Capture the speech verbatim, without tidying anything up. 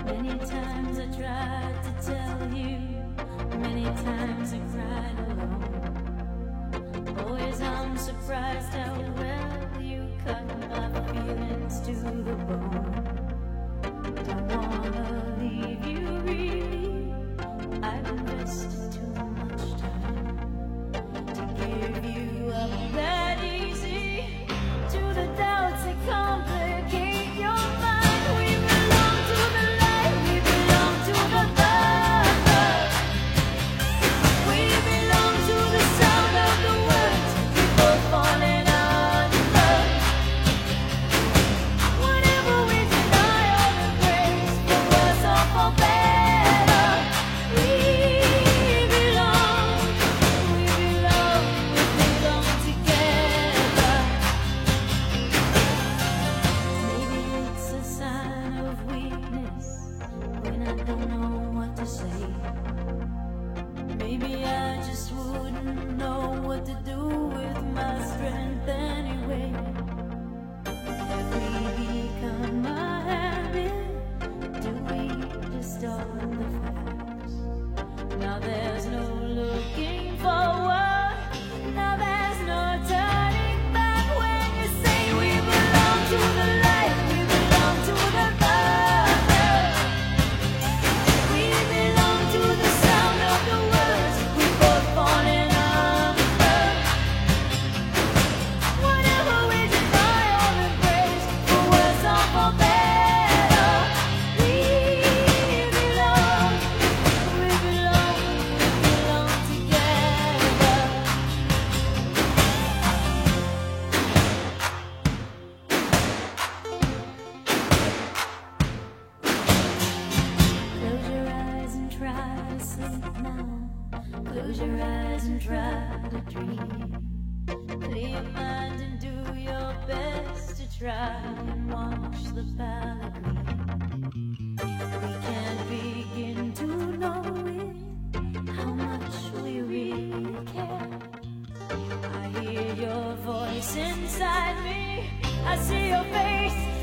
Many times I tried to tell you, many times I cried alone. Always I'm surprised how well you cut my feelings to the bone. Don't wanna leave you really, I've invested too much time to give you up that easy to the doubts that complicate your mind. We belong to the light, we belong to the thunder, we belong to the sound of the words we both falling under. Whenever we deny all the grace, for worse or for better, we belong, we belong, we belong together. Maybe it's a sign of weakness when I don't know what to say. Maybe I just wouldn't know what to do with my strength anyway. Have we become a habit? Do we distort the facts? Now there's no looking forward, now there's no turning back. When you say we belong to the light, we belong to the thunder, we belong to the sound of the words we both falling under. Whenever we deny all the grace, for worse or for better, we belong, we belong, we belong together. Close your eyes and try to sleep now. Close your eyes and try to dream. Clear your mind and do your best to try and watch the palette gleam. We can't begin to know it, how much we really care. I hear your voice inside me, I see your face